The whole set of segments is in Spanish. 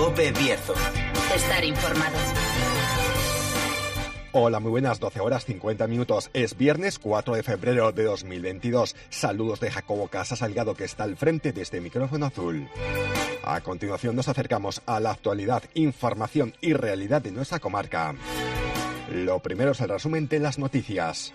COPE Bierzo. Estar informado. Hola, muy buenas, 12 horas 50 minutos. Es viernes 4 de febrero de 2022. Saludos de Jacobo Casa Salgado, que está al frente de este micrófono azul. A continuación nos acercamos a la actualidad, información y realidad de nuestra comarca. Lo primero es el resumen de las noticias.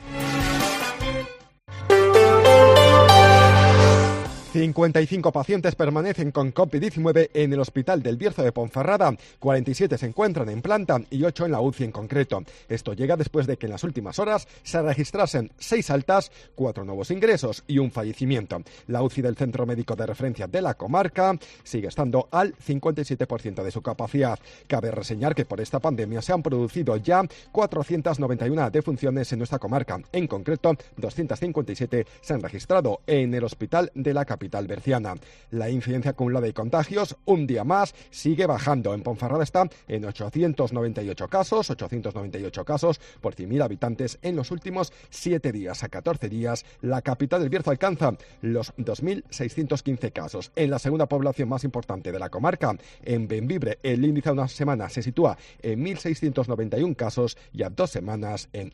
55 pacientes permanecen con COVID-19 en el Hospital del Bierzo de Ponferrada, 47 se encuentran en planta y 8 en la UCI en concreto. Esto llega después de que en las últimas horas se registrasen 6 altas, 4 nuevos ingresos y un fallecimiento. La UCI del Centro Médico de Referencia de la comarca sigue estando al 57% de su capacidad. Cabe reseñar que por esta pandemia se han producido ya 491 defunciones en nuestra comarca. En concreto, 257 se han registrado en el hospital de la capital berciana. La incidencia acumulada de contagios, un día más, sigue bajando. En Ponferrada está en 898 casos por 100.000 habitantes en los últimos 7 días. A 14 días, la capital del Bierzo alcanza los 2.615 casos. En la segunda población más importante de la comarca, en Bembibre, el índice a una semana se sitúa en 1.691 casos y a 2 semanas en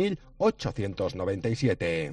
2.897.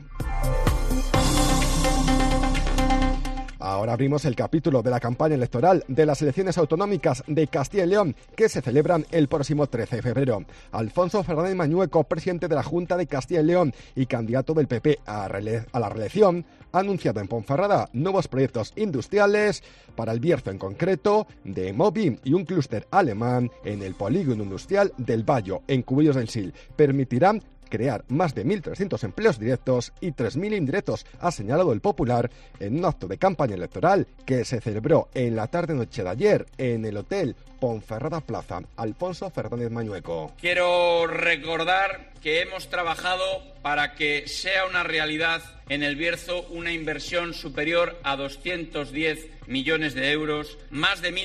Ahora abrimos el capítulo de la campaña electoral de las elecciones autonómicas de Castilla y León, que se celebran el próximo 13 de febrero. Alfonso Fernández Mañueco, presidente de la Junta de Castilla y León y candidato del PP a la reelección, ha anunciado en Ponferrada nuevos proyectos industriales para el Bierzo en concreto, de Mobi y un clúster alemán en el polígono industrial del Bayo, en Cubillos del Sil. Permitirán crear más de 1.300 empleos directos y 3.000 indirectos, ha señalado el Popular en un acto de campaña electoral que se celebró en la tarde-noche de ayer en el Hotel Ponferrada Plaza. Alfonso Fernández Mañueco. Quiero recordar que hemos trabajado para que sea una realidad en el Bierzo una inversión superior a 210 millones de euros, más de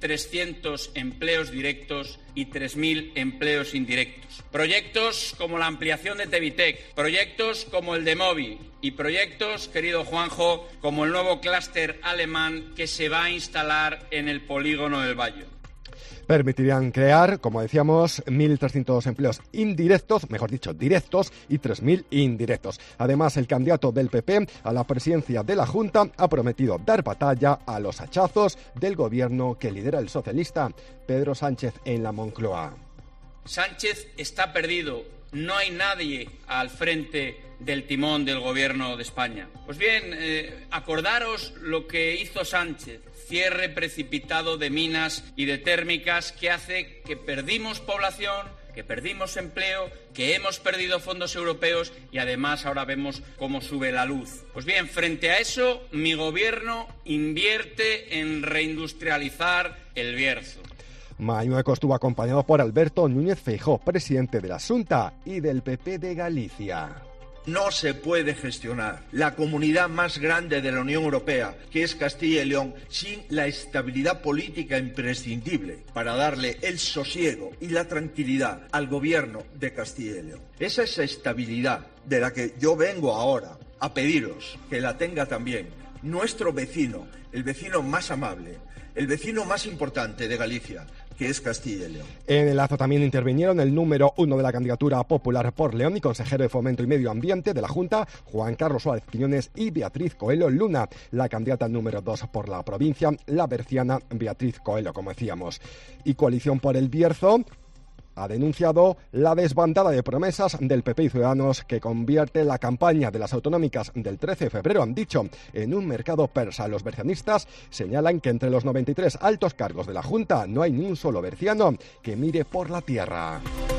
1.300 empleos directos y 3.000 empleos indirectos. Proyectos como la ampliación de Tevitec, proyectos como el de Mobi y proyectos, querido Juanjo, como el nuevo clúster alemán que se va a instalar en el polígono del Bayo. Permitirían crear, como decíamos, 1.300 empleos indirectos, mejor dicho, directos, y 3.000 indirectos. Además, el candidato del PP a la presidencia de la Junta ha prometido dar batalla a los hachazos del gobierno que lidera el socialista Pedro Sánchez en la Moncloa. Sánchez está perdido. No hay nadie al frente del timón del gobierno de España. Pues bien, acordaros lo que hizo Sánchez. Cierre precipitado de minas y de térmicas que hace que perdimos población, que perdimos empleo, que hemos perdido fondos europeos y además ahora vemos cómo sube la luz. Pues bien, frente a eso, mi gobierno invierte en reindustrializar el Bierzo. Mañueco estuvo acompañado por Alberto Núñez Feijóo, presidente de la Xunta y del PP de Galicia. No se puede gestionar la comunidad más grande de la Unión Europea, que es Castilla y León, sin la estabilidad política imprescindible para darle el sosiego y la tranquilidad al gobierno de Castilla y León. Esa es estabilidad de la que yo vengo ahora a pediros que la tenga también nuestro vecino, el vecino más amable, el vecino más importante de Galicia, que es Castilla y León. En el acto también intervinieron el número 1 de la candidatura popular por León y consejero de Fomento y Medio Ambiente de la Junta, Juan Carlos Suárez Quiñones, y Beatriz Coelho Luna, la candidata número 2 por la provincia, la berciana Beatriz Coelho, como decíamos. Y Coalición por el Bierzo ha denunciado la desbandada de promesas del PP y Ciudadanos que convierte la campaña de las autonómicas del 13 de febrero, han dicho, en un mercado persa. Los bercianistas señalan que entre los 93 altos cargos de la Junta no hay ni un solo berciano que mire por la tierra.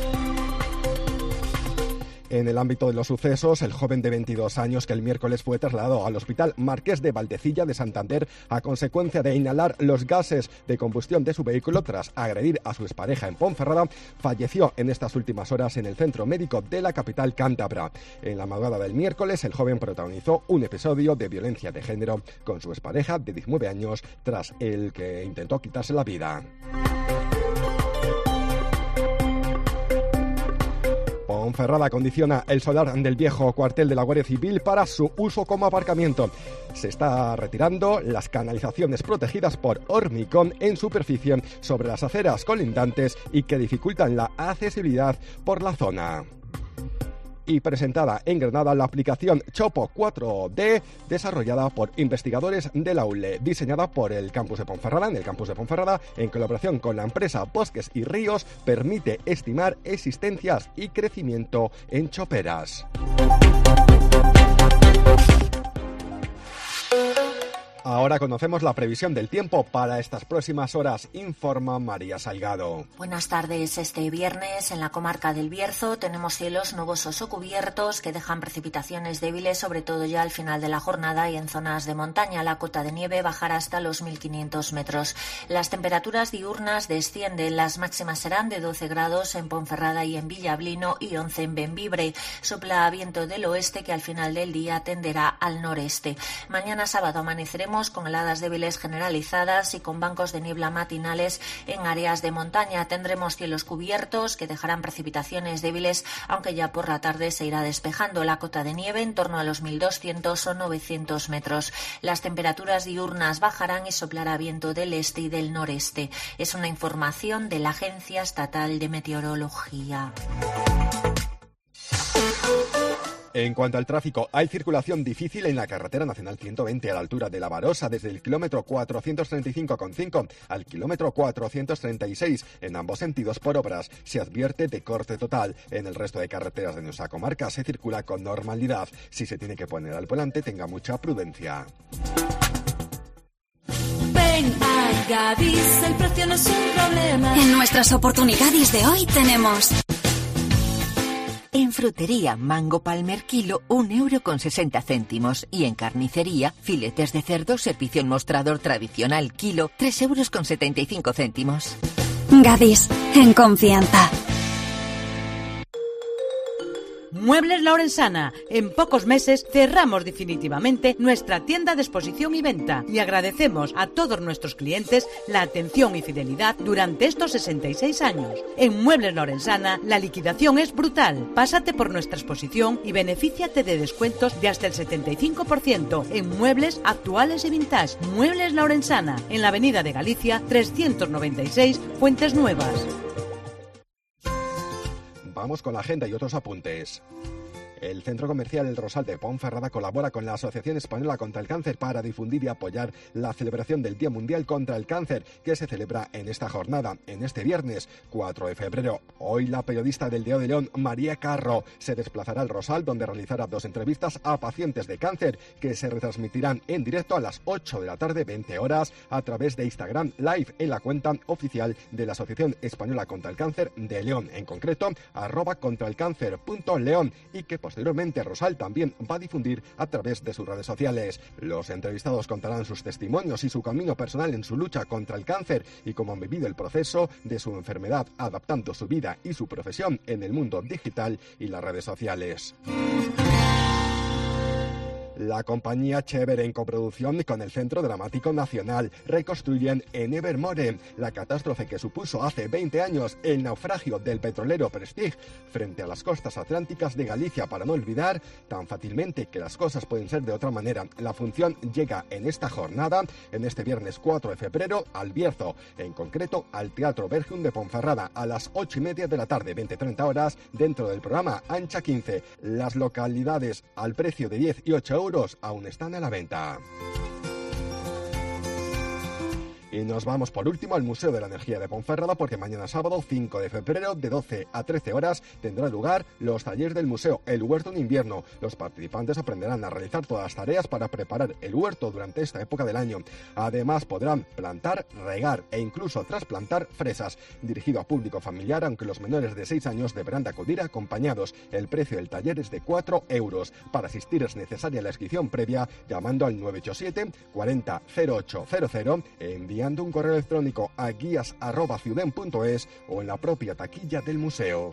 En el ámbito de los sucesos, el joven de 22 años que el miércoles fue trasladado al Hospital Marqués de Valdecilla de Santander a consecuencia de inhalar los gases de combustión de su vehículo tras agredir a su expareja en Ponferrada, falleció en estas últimas horas en el centro médico de la capital cántabra. En la madrugada del miércoles, el joven protagonizó un episodio de violencia de género con su expareja de 19 años, tras el que intentó quitarse la vida. Ponferrada condiciona el solar del viejo cuartel de la Guardia Civil para su uso como aparcamiento. Se está retirando las canalizaciones protegidas por hormigón en superficie sobre las aceras colindantes y que dificultan la accesibilidad por la zona. Y presentada en Granada la aplicación Chopo 4D, desarrollada por investigadores de la ULE, diseñada por el campus de Ponferrada. En el campus de Ponferrada, en colaboración con la empresa Bosques y Ríos, permite estimar existencias y crecimiento en choperas. Ahora conocemos la previsión del tiempo para estas próximas horas, informa María Salgado. Buenas tardes. Este viernes en la comarca del Bierzo tenemos cielos nubosos o cubiertos que dejan precipitaciones débiles, sobre todo ya al final de la jornada, y en zonas de montaña. La cota de nieve bajará hasta los 1.500 metros. Las temperaturas diurnas descienden. Las máximas serán de 12 grados en Ponferrada y en Villablino y 11 en Bembibre. Sopla viento del oeste que al final del día tenderá al noreste. Mañana sábado amaneceremos con heladas débiles generalizadas y con bancos de niebla matinales en áreas de montaña. Tendremos cielos cubiertos que dejarán precipitaciones débiles, aunque ya por la tarde se irá despejando. La cota de nieve en torno a los 1.200 o 900 metros. Las temperaturas diurnas bajarán y soplará viento del este y del noreste. Es una información de la Agencia Estatal de Meteorología. En cuanto al tráfico, hay circulación difícil en la carretera nacional 120 a la altura de La Barosa, desde el kilómetro 435,5 al kilómetro 436, en ambos sentidos por obras. Se advierte de corte total. En el resto de carreteras de nuestra comarca se circula con normalidad. Si se tiene que poner al volante, tenga mucha prudencia. Ven a Gadis, el precio no es un problema. En nuestras oportunidades de hoy tenemos... En frutería, mango palmer kilo, 1,60 €. Y en carnicería, filetes de cerdo, servicio en mostrador tradicional kilo, 3,75 €. Gadis, en confianza. Muebles La Orensana. En pocos meses cerramos definitivamente nuestra tienda de exposición y venta y agradecemos a todos nuestros clientes la atención y fidelidad durante estos 66 años. En Muebles La Orensana la liquidación es brutal. Pásate por nuestra exposición y benefíciate de descuentos de hasta el 75% en muebles actuales y vintage. Muebles La Orensana, en la Avenida de Galicia 396, Fuentes Nuevas. Vamos con la agenda y otros apuntes. El Centro Comercial El Rosal de Ponferrada colabora con la Asociación Española contra el Cáncer para difundir y apoyar la celebración del Día Mundial contra el Cáncer, que se celebra en esta jornada, en este viernes 4 de febrero. Hoy la periodista del Diario de León, María Carro, se desplazará al Rosal, donde realizará 2 entrevistas a pacientes de cáncer, que se retransmitirán en directo a las 8 de la tarde, 20 horas, a través de Instagram Live en la cuenta oficial de la Asociación Española contra el Cáncer de León, en concreto, @contraelcáncer.león, y que posteriormente Rosal también va a difundir a través de sus redes sociales. Los entrevistados contarán sus testimonios y su camino personal en su lucha contra el cáncer y cómo han vivido el proceso de su enfermedad, adaptando su vida y su profesión en el mundo digital y las redes sociales. La compañía Chever, en coproducción con el Centro Dramático Nacional, reconstruyen en Evermore la catástrofe que supuso hace 20 años el naufragio del petrolero Prestige frente a las costas atlánticas de Galicia, para no olvidar tan fácilmente que las cosas pueden ser de otra manera. La función llega en esta jornada, en este viernes 4 de febrero, al Bierzo, en concreto al Teatro Berjum de Ponferrada, a las 8:30 de la tarde, 20:30 horas, dentro del programa Ancha 15. Las localidades al precio de 10 y 8 euros aún están a la venta. Y nos vamos por último al Museo de la Energía de Ponferrada, porque mañana sábado 5 de febrero de 12 a 13 horas tendrá lugar los talleres del museo El Huerto en Invierno. Los participantes aprenderán a realizar todas las tareas para preparar el huerto durante esta época del año. Además podrán plantar, regar e incluso trasplantar fresas. Dirigido a público familiar, aunque los menores de 6 años deberán de acudir acompañados. El precio del taller es de 4 euros. Para asistir es necesaria la inscripción previa llamando al 987 40 0800, enviando un correo electrónico a guías@ciuden.es o en la propia taquilla del museo.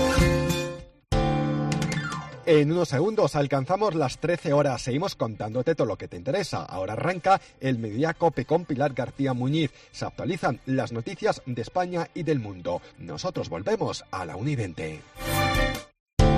En unos segundos alcanzamos las 13 horas. Seguimos contándote todo lo que te interesa. Ahora arranca el Mediodía Cope con Pilar García Muñiz. Se actualizan las noticias de España y del mundo. Nosotros volvemos a la 1:20.